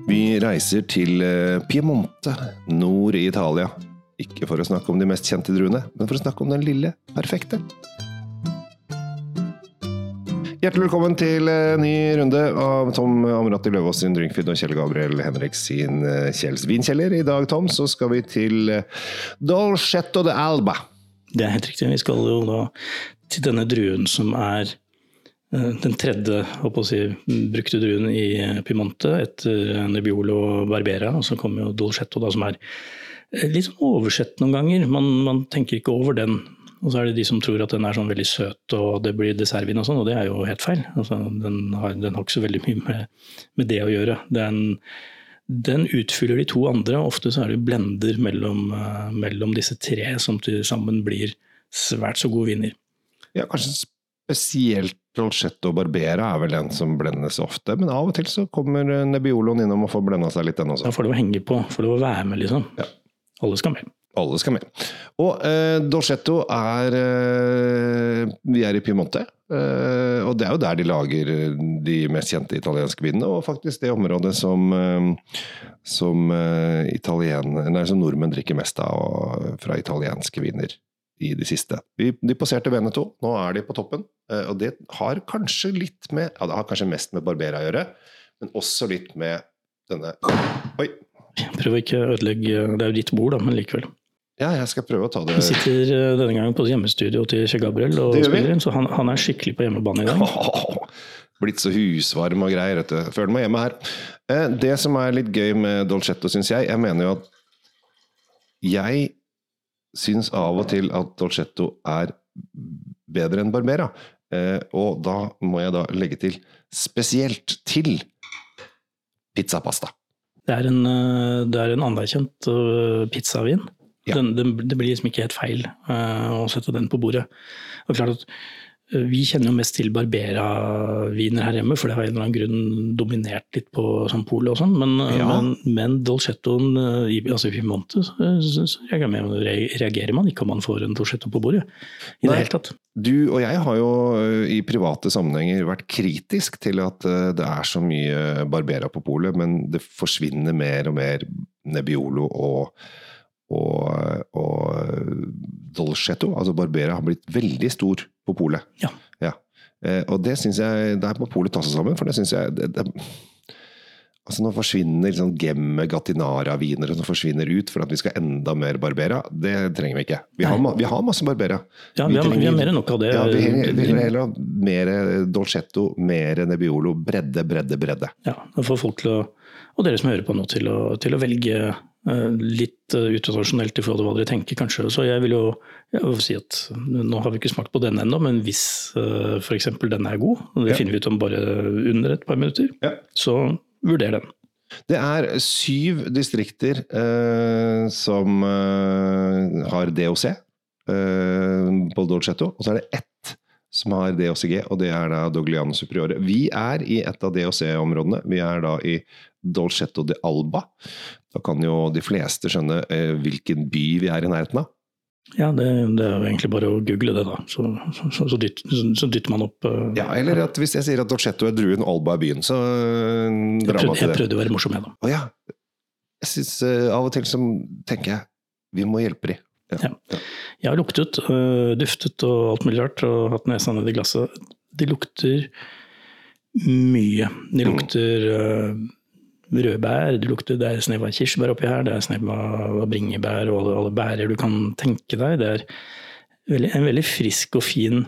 Vi reiser til Piemonte, nord i Italia. Ikke for å snakke om de mest kjente druene, men for å snakke om den lille, perfekte. Hjertelig velkommen til ny runde av Tom Amrati Løvaas sin Drinkfeed og Kjell Gabriel Henrik sin Kjells vinkjeller. I dag, Tom, så skal vi til Dolcetto d'Alba. Det helt riktig. Vi skal jo da til denne druen som den tredje brukte druen i Piemonte etter Nebbiolo og Barbera, og så kommer jo Dolcetto da, som litt sånn oversett noen ganger. Man tenker ikke over den. Og så det de som tror at den sånn veldig søt og det blir dessertvin og sånn, og det jo helt feil. Altså, den har ikke så veldig mye med det å gjøre. Den utfyller de to andre, og ofte så det blender mellom disse tre som til sammen blir svært så gode viner. Ja, kanskje spesielt Dolcetto og Barbera vel den som blendes ofte, men av og til så kommer Nebbioloen innom og får blendet seg litt den også. Ja, for det å henge på, for det å være med liksom. Ja. Alle skal med. Alle skal med. Og Dolcetto vi i Piemonte, og det jo der de lager de mest kjente italienske vinene, og faktisk det området som nordmenn drikker mest av fra italienske viner i de siste. De passerte Veneto, nå de på toppen, og det har kanskje litt med, ja det har kanskje mest med Barbera å gjøre, men også litt med denne, oi! Prøv ikke å ødelegge, det jo ditt bord da, men likevel. Ja, jeg skal prøve å ta det. Vi sitter denne gangen på hjemmestudio til Kjell Gabriel og spiller inn, så han skikkelig på hjemmebane i dag. Blitt så husvarm og greier, vet du. Føler meg hjemme her. Det som litt gøy med Dolcetto, synes jeg mener jo at jeg synes av og til at Dolcetto bedre enn Barbera. Og da må jeg da legge til spesielt til pizzapasta. Det en anerkjent pizzavin. Ja. Det blir liksom ikke helt feil å sette den på bordet. Og klart at vi kjenner jo mest til Barbera-viner her hjemme, for det har en eller annen grunn dominert litt på sånn pol og sånn, men Dolcettoen i Piemonte, så reagerer man ikke om man får en Dolcetto på bordet i det hele tatt. Du og jeg har jo i private sammenhenger vært kritisk til at det så mye Barbera på polet, men det forsvinner mer og mer Nebbiolo og Dolcetto, altså Barbera har blitt veldig stor på polet. Ja. Og det synes jeg, det på polet ta seg sammen, for det synes jeg altså nå forsvinner sånn Gemme, Gattinara-viner som forsvinner ut for at vi skal enda mer Barbera, det trenger vi ikke. Vi har masse Barbera. Ja, vi har mer enn nok av det. Ja, vi heller ha mer Dolcetto, mer Nebbiolo, bredde. Ja, da får folk til og dere som hører på nå til å velge litt utradisjonelt i forhold til hva dere tenker kanskje. Så jeg vil si at nå har vi ikke smakt på den enda, men hvis for eksempel den god, og det finner vi ut om bare under et par minutter, så vurder den. Det 7 distrikter som har DOC på Dolcetto, og så det 1 som har DOCG, og det da Dogliano Superiore. Vi i et av DOC-områdene. Vi da i Dolcetto d'Alba. Da kan jo de fleste skjønne hvilken by vi i nærheten av. Ja, det jo egentlig bare å google det da. Så dytter man opp... Ja, eller at hvis jeg sier at Dolcetto druen, Alba byen, så drar man til det. Jeg prøvde å være morsom med da. Å ja. Jeg synes av og til så tenker jeg, vi må hjelpe de. Ja. Jeg har luktet, duftet og alt mulig rart, og hatt nesen ned i glasset. De lukter mye. De lukter rødbær, det snev av kirsebær oppi her, det snev av bringebær og alle bærer du kan tenke deg. Det en veldig frisk og fin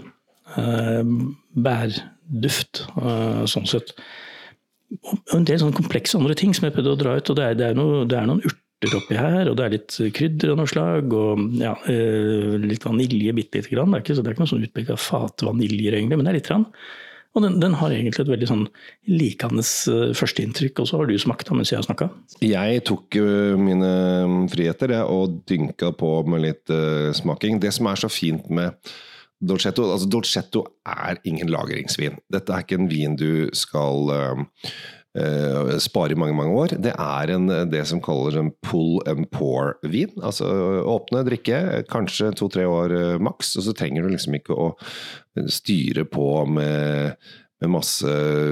bærduft, sånn sett. Og en del sånne komplekse andre ting som jeg prøvde å dra ut, og det noen urter oppi her, og det litt krydder av noe slag, og litt vanilje, bitte litt grann. Det ikke noe sånn utbygget fatvaniljer egentlig, men det litt grann. Og den har egentlig et veldig sånn likende førsteinntrykk, og så har du smakt mens jeg har snakket. Jeg tok mine friheter og dynket på med litt smaking. Det som så fint med Dolcetto, altså Dolcetto ingen lagringsvin. Dette ikke en vin du skal spare i mange år. Det det som kalles en pull and pour vin, altså åpne, drikke, kanskje 2-3 år maks, og så trenger du liksom ikke å styre på med masse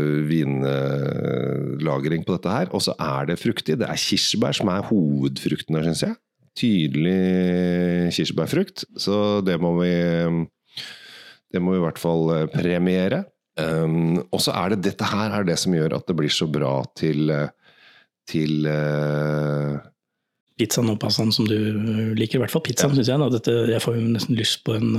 vinlagring på dette her. Og så det fruktig. Det kirsebær som hovedfrukten her, synes jeg. Tydelig kirsebærfrukt. Så det må vi i hvert fall premiere. Og så det dette her det som gjør at det blir så bra til pizzaen og pastaen som du liker, i hvert fall pizzaen, synes jeg. Da. Jeg får jo nesten lyst på en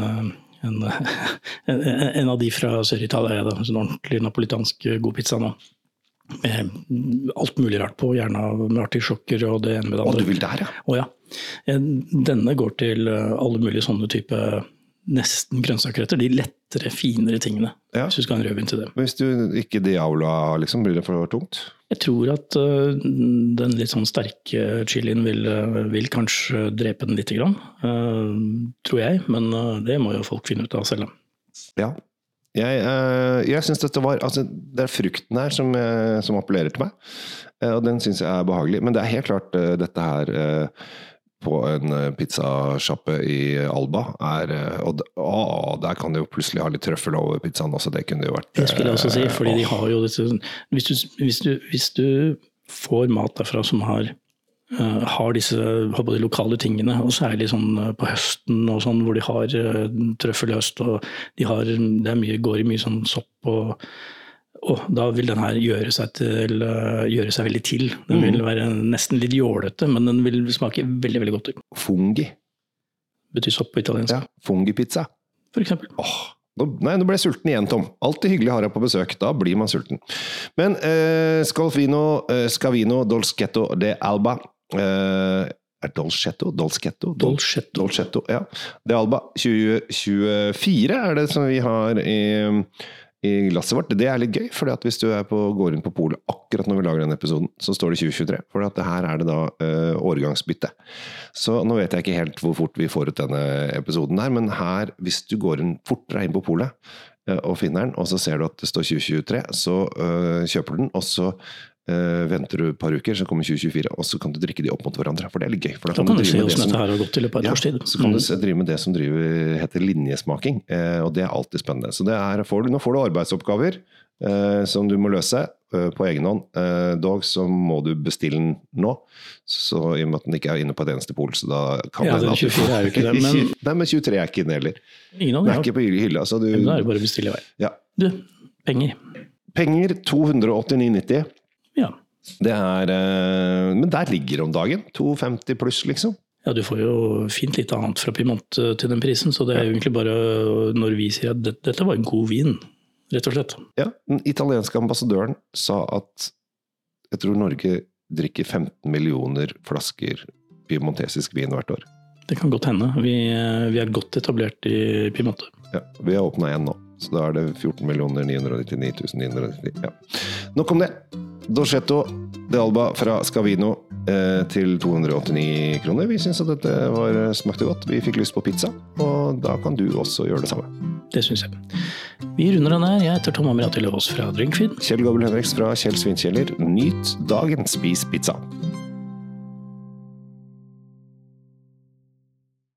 av de fra Sør-Italia, en sånn ordentlig napolitansk god pizza nå. Med alt mulig rart på, gjerne med artisjokker og det ene med det andre. Du vil der, ja? Å ja. Denne går til alle mulige sånne type nesten grønnsaksretter, de lettere, finere tingene. Ja. Hvis du skal ha en rødvin til det. Men hvis du ikke Diablo, liksom, blir det for tungt? Jeg tror at den litt sånn sterke chilien vil kanskje drepe den litt grann, tror jeg, men det må jo folk finne ut av selv. Ja, jeg synes dette var, altså det frukten her som appellerer til meg, og den synes jeg behagelig, men det helt klart dette her på en pizzasjappe i Alba og der kan det jo plutselig ha litt trøffel over pizzaen også, det kunne det jo vært. Det skulle jeg også si, fordi de har jo dette, hvis du får mat derfra som har disse de lokale tingene, og særlig sånn på høsten og sånn, hvor de har trøffel i høst, og går i mye sånn sopp og da vil den her gjøre seg veldig til. Den vil være nesten litt jålete, men den vil smake veldig, veldig godt. Fungi. Betyr sopp på italiensk. Ja, fungipizza. For eksempel. Nå ble jeg sulten igjen, Tom. Alltid hyggelig å ha deg på besøk, da blir man sulten. Men Scavino Dolcetto de Alba. Dolcetto, ja. De Alba 2024 det som vi har i glasset vårt. Det litt gøy, for hvis du går inn på polet akkurat når vi lager denne episoden, så står det 2023, for her det da årgangsbytte. Så nå vet jeg ikke helt hvor fort vi får ut denne episoden her, men her, hvis du går fortere inn på polet og finner den, og så ser du at det står 2023, så kjøper du den, og så venter du et par uker, så kommer 2024, og så kan du drikke de opp mot hverandre, for det litt gøy. For da kan du se hvordan dette her har gått til et par års tid. Så kan du drive med det som heter linjesmaking, og det alltid spennende. Så nå får du arbeidsoppgaver som du må løse på egen hånd. Dog så må du bestille den nå, så i og med at den ikke inne på et eneste pol, så da kan den 24 jo ikke det, men... Nei, men 23 ikke inne heller. Ingen av det. Den ikke på hylla, så du... Men da det bare å bestille i vei. Ja. Du, penger. Penger, 289,90. Ja. Men der ligger om dagen, 250 pluss liksom. Ja, du får jo fint litt annet fra Piemonte til den prisen, så det jo egentlig bare når vi sier at dette var en god vin, rett og slett. Ja, den italienske ambassadøren sa at jeg tror Norge drikker 15 millioner flasker piemontesisk vin hvert år. Det kan godt hende. Vi godt etablert i Piemonte. Ja, vi har åpnet en nå, så da det 14.999.999. Ja. Nok om det. Dolcetto de Alba fra Scavino til 289 kroner. Vi synes at dette smakte godt. Vi fikk lyst på pizza, og da kan du også gjøre det samme. Det synes jeg. Vi runder den her. Jeg heter Tom Amiratiløs fra Drinkfeed. Kjell Gabel Henriks fra Kjell Svinkjeller. Nyt dagen, spis pizza.